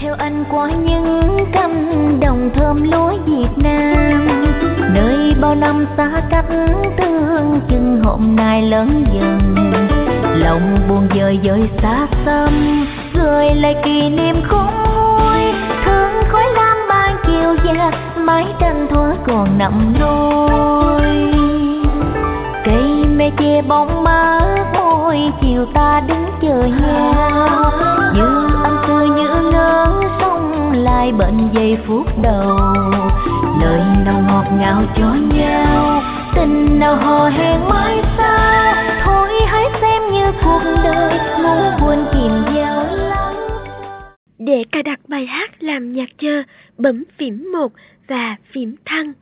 theo anh qua những cánh đồng thơm lúa Việt Nam, nơi bao năm xa cách thương chừng hôm nay lớn dần, lòng buồn dời dời xa xăm gợi lại kỷ niệm không nguôi, thương khói lam ban chiều già mái tranh thuở còn nằm nôi, cây me che bóng mát môi chiều ta đứng chờ nhau, như anh xưa như ngỡ sông lại bệnh giây phút đầu, lời nào ngọt ngào cho nhau, tình nào hò hẹn mãi xa, thôi hãy xem như cuộc đời muốn buồn kìm dao lắm. Để cài đặt bài hát làm nhạc chờ, bấm phím 1 và phím thăng.